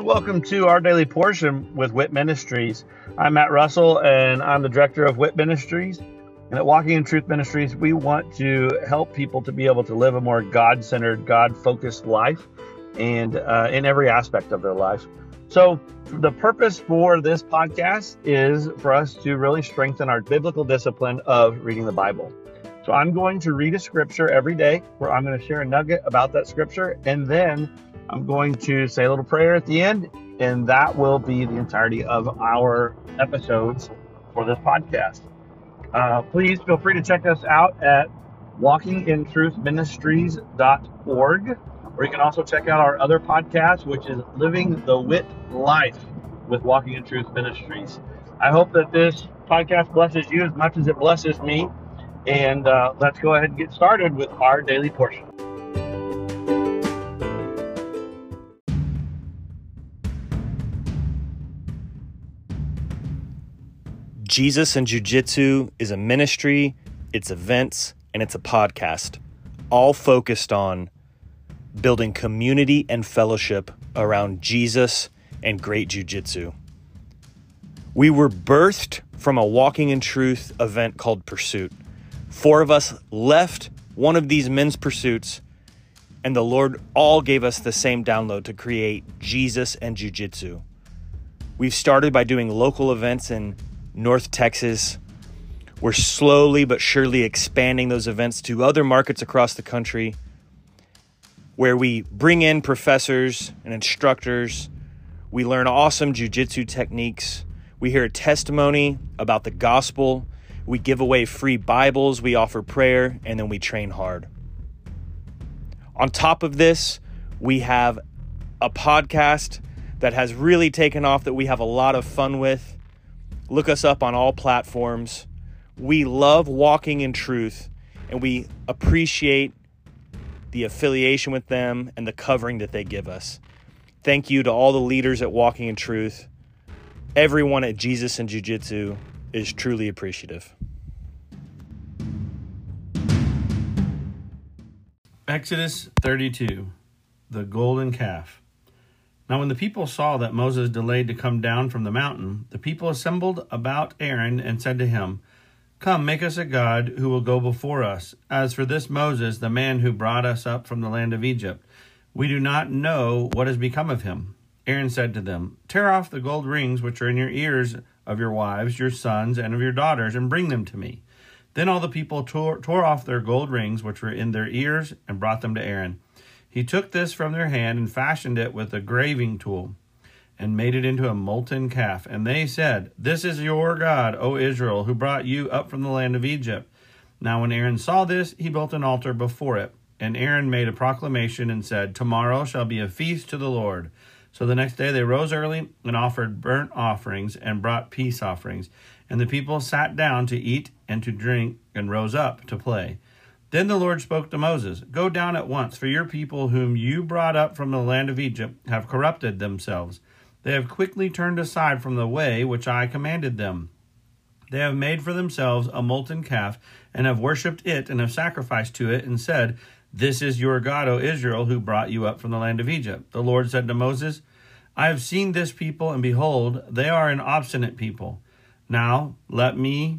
Welcome to Our Daily Portion with WIT Ministries. I'm Matt Russell, and I'm the director of WIT Ministries. And at Walking in Truth Ministries, we want to help people to be able to live a more God-centered, God-focused life, and in every aspect of their life. So the purpose for this podcast is for us to really strengthen our biblical discipline of reading the Bible. So I'm going to read a scripture every day where I'm going to share a nugget about that scripture, and then I'm going to say a little prayer at the end, and that will be the entirety of our episodes for this podcast. Please feel free to check us out at walkingintruthministries.org, or you can also check out our other podcast, which is Living the WIT Life with Walking in Truth Ministries. I hope that this podcast blesses you as much as it blesses me, and let's go ahead and get started with our daily portion. Jesus and Jiu-Jitsu is a ministry, it's events, and it's a podcast, all focused on building community and fellowship around Jesus and great Jiu-Jitsu. We were birthed from a Walking in Truth event called Pursuit. 4 of us left one of these men's pursuits, and the Lord all gave us the same download to create Jesus and Jiu-Jitsu. We've started by doing local events in North Texas. We're slowly but surely expanding those events to other markets across the country, where we bring in professors and instructors. We learn awesome jiu-jitsu techniques. We hear a testimony about the gospel. We give away free Bibles. We offer prayer, and then we train hard. On top of this, we have a podcast that has really taken off that we have a lot of fun with. Look us up on all platforms. We love Walking in Truth, and we appreciate the affiliation with them and the covering that they give us. Thank you to all the leaders at Walking in Truth. Everyone at Jesus and Jiu-Jitsu is truly appreciative. Exodus 32, the golden calf. Now when the people saw that Moses delayed to come down from the mountain, the people assembled about Aaron and said to him, "Come, make us a god who will go before us. As for this Moses, the man who brought us up from the land of Egypt, we do not know what has become of him." Aaron said to them, "Tear off the gold rings which are in your ears of your wives, your sons, and of your daughters, and bring them to me." Then all the people tore off their gold rings which were in their ears and brought them to Aaron. He took this from their hand and fashioned it with a graving tool and made it into a molten calf. And they said, "This is your God, O Israel, who brought you up from the land of Egypt." Now when Aaron saw this, he built an altar before it. And Aaron made a proclamation and said, "Tomorrow shall be a feast to the Lord." So the next day they rose early and offered burnt offerings and brought peace offerings. And the people sat down to eat and to drink and rose up to play. Then the Lord spoke to Moses, "Go down at once, for your people whom you brought up from the land of Egypt have corrupted themselves. They have quickly turned aside from the way which I commanded them. They have made for themselves a molten calf and have worshipped it and have sacrificed to it and said, 'This is your God, O Israel, who brought you up from the land of Egypt.' The Lord said to Moses, 'I have seen this people, and behold, they are an obstinate people. Now let me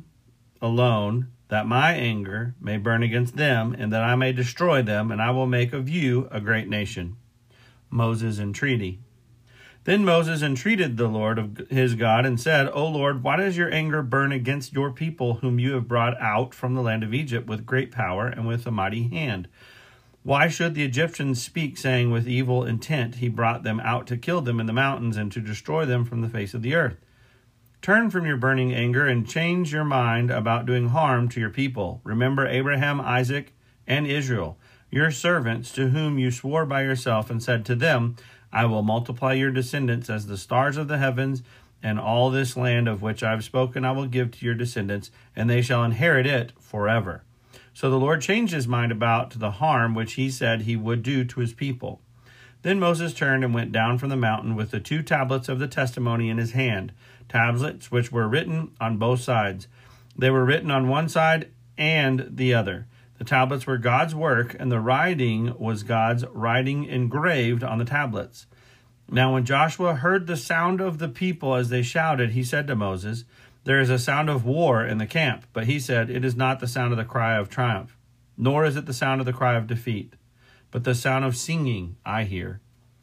alone, that my anger may burn against them, and that I may destroy them, and I will make of you a great nation.'" Moses' entreaty. Then Moses entreated the Lord of his God and said, "O Lord, why does your anger burn against your people whom you have brought out from the land of Egypt with great power and with a mighty hand? Why should the Egyptians speak, saying, 'With evil intent he brought them out to kill them in the mountains and to destroy them from the face of the earth'? Turn from your burning anger and change your mind about doing harm to your people. Remember Abraham, Isaac, and Israel, your servants, to whom you swore by yourself and said to them, 'I will multiply your descendants as the stars of the heavens, and all this land of which I have spoken I will give to your descendants, and they shall inherit it forever.' So the Lord changed his mind about the harm which he said he would do to his people. Then Moses turned and went down from the mountain with the 2 tablets of the testimony in his hand, tablets which were written on both sides. They were written on one side and the other. The tablets were God's work, and the writing was God's writing engraved on the tablets. Now when Joshua heard the sound of the people as they shouted, he said to Moses, "There is a sound of war in the camp." But he said, "It is not the sound of the cry of triumph, nor is it the sound of the cry of defeat, but the sound of singing I hear."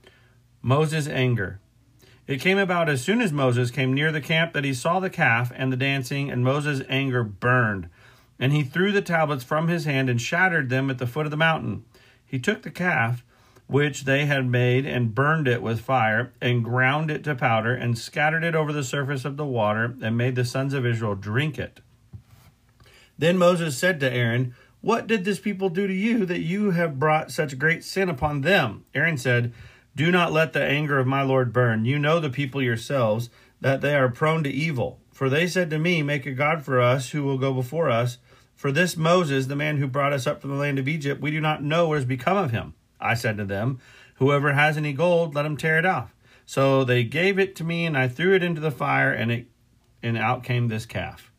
Moses' anger. It came about as soon as Moses came near the camp that he saw the calf and the dancing, and Moses' anger burned. And he threw the tablets from his hand and shattered them at the foot of the mountain. He took the calf which they had made and burned it with fire and ground it to powder and scattered it over the surface of the water and made the sons of Israel drink it. Then Moses said to Aaron, "What did this people do to you that you have brought such great sin upon them?" Aaron said, "Do not let the anger of my Lord burn. You know the people yourselves, that they are prone to evil. For they said to me, 'Make a god for us who will go before us.' For this Moses, the man who brought us up from the land of Egypt, we do not know what has become of him." I said to them, "Whoever has any gold, let him tear it off." So they gave it to me, and I threw it into the fire, and out came this calf.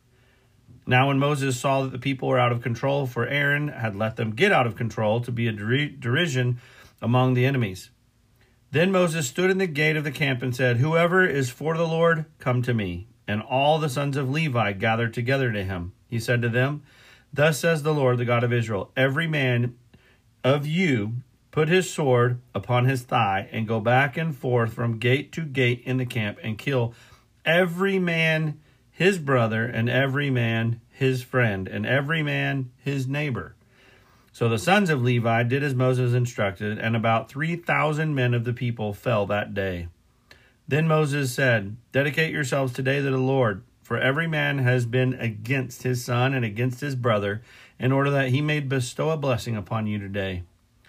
Now when Moses saw that the people were out of control, for Aaron had let them get out of control to be a derision among the enemies. Then Moses stood in the gate of the camp and said, "Whoever is for the Lord, come to me." And all the sons of Levi gathered together to him. He said to them, "Thus says the Lord, the God of Israel, every man of you put his sword upon his thigh and go back and forth from gate to gate in the camp and kill every man his brother and every man his friend and every man his neighbor." So the sons of Levi did as Moses instructed, and about 3,000 men of the people fell that day. Then Moses said, "Dedicate yourselves today to the Lord, for every man has been against his son and against his brother, in order that he may bestow a blessing upon you today."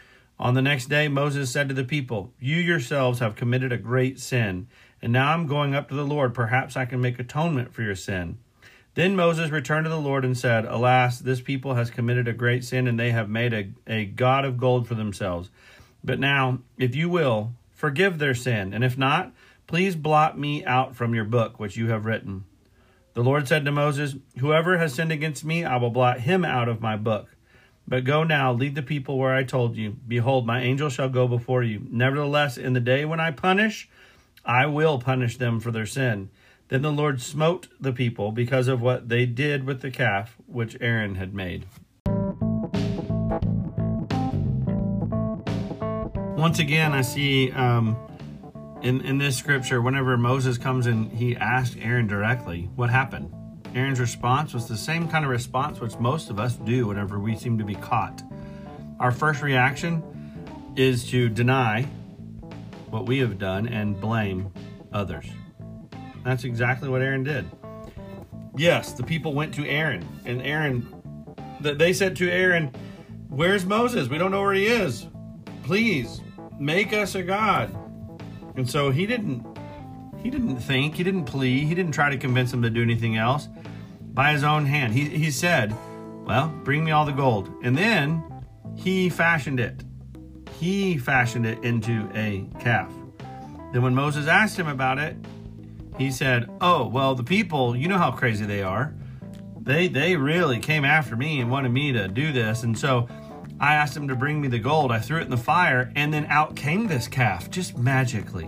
On the next day, Moses said to the people, "You yourselves have committed a great sin, and now I'm going up to the Lord. Perhaps I can make atonement for your sin." Then Moses returned to the Lord and said, "Alas, this people has committed a great sin, and they have made a god of gold for themselves. But now, if you will, forgive their sin, and if not, please blot me out from your book which you have written." The Lord said to Moses, "Whoever has sinned against me, I will blot him out of my book. But go now, lead the people where I told you. Behold, my angel shall go before you. Nevertheless, in the day when I punish, I will punish them for their sin." Then the Lord smote the people because of what they did with the calf which Aaron had made. Once again, I see in this scripture, whenever Moses comes in, he asked Aaron directly what happened. Aaron's response was the same kind of response which most of us do whenever we seem to be caught. Our first reaction is to deny what we have done and blame others. That's exactly what Aaron did. Yes, the people went to Aaron, and they said to Aaron, "Where's Moses? We don't know where he is. Please make us a god." And so he didn't think, he didn't plead, he didn't try to convince them to do anything else. By his own hand, he said, "Well, bring me all the gold." And then he fashioned it. He fashioned it into a calf. Then when Moses asked him about it, he said, "Oh, well, the people, you know how crazy they are. They really came after me and wanted me to do this. And so I asked them to bring me the gold. I threw it in the fire, and then out came this calf, just magically."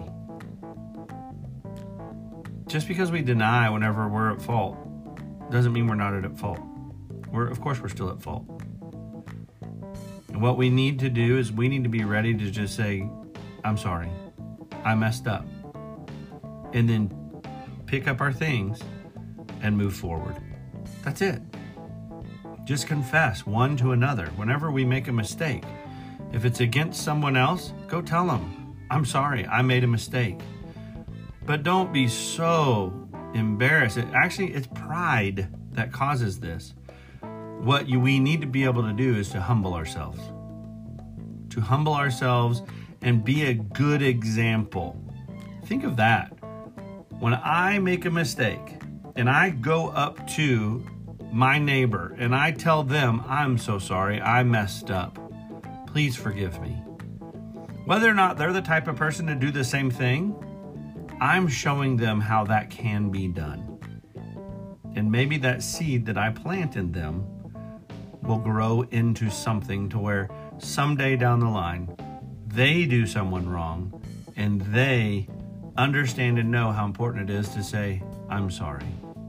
Just because we deny whenever we're at fault doesn't mean we're not at fault. Of course we're still at fault. And what we need to do is we need to be ready to just say, "I'm sorry, I messed up." And then pick up our things and move forward. That's it. Just confess one to another whenever we make a mistake. If it's against someone else, go tell them, "I'm sorry, I made a mistake." But don't be so embarrassed. It's pride that causes this. What we need to be able to do is to humble ourselves. To humble ourselves and be a good example. Think of that. When I make a mistake and I go up to my neighbor and I tell them, "I'm so sorry, I messed up. Please forgive me." Whether or not they're the type of person to do the same thing, I'm showing them how that can be done. And maybe that seed that I plant in them will grow into something to where someday down the line, they do someone wrong and they understand and know how important it is to say, I'm sorry.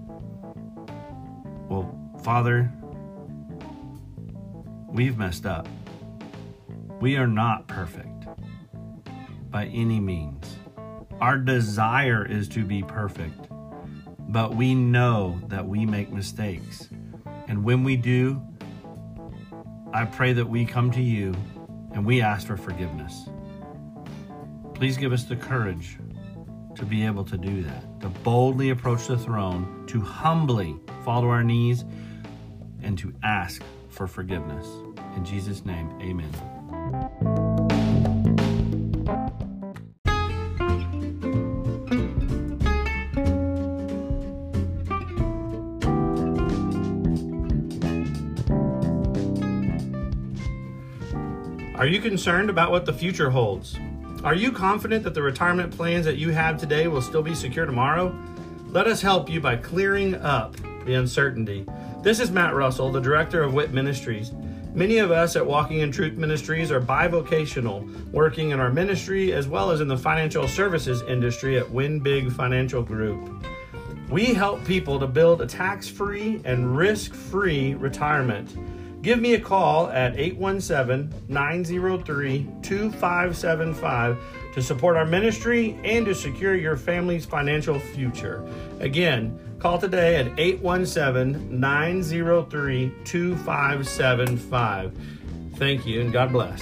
Well, Father, we've messed up. We are not perfect by any means. Our desire is to be perfect, but we know that we make mistakes. And when we do, I pray that we come to you and we ask for forgiveness. Please give us the courage to be able to do that, to boldly approach the throne, to humbly fall to our knees, and to ask for forgiveness. In Jesus' name, amen. Are you concerned about what the future holds? Are you confident that the retirement plans that you have today will still be secure tomorrow? Let us help you by clearing up the uncertainty. This is Matt Russell, the director of WIT Ministries. Many of us at Walking in Truth Ministries are bivocational, working in our ministry as well as in the financial services industry at Win Big Financial Group. We help people to build a tax-free and risk-free retirement. Give me a call at 817-903-2575 to support our ministry and to secure your family's financial future. Again, call today at 817-903-2575. Thank you and God bless.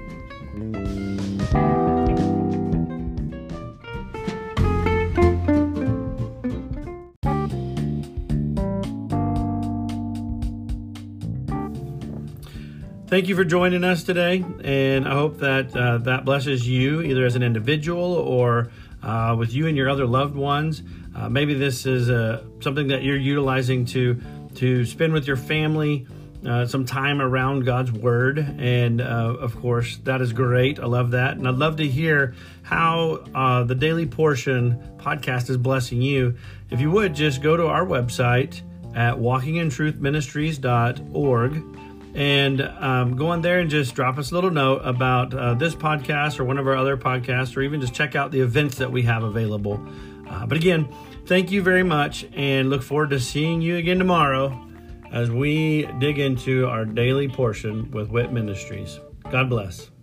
Thank you for joining us today, and I hope that that blesses you either as an individual or with you and your other loved ones. Maybe this is something that you're utilizing to spend with your family some time around God's Word, and of course, that is great. I love that, and I'd love to hear how the Daily Portion podcast is blessing you. If you would, just go to our website at walkingintruthministries.org. And go on there and just drop us a little note about this podcast or one of our other podcasts, or even just check out the events that we have available. But again, thank you very much, and look forward to seeing you again tomorrow as we dig into our daily portion with WIT Ministries. God bless.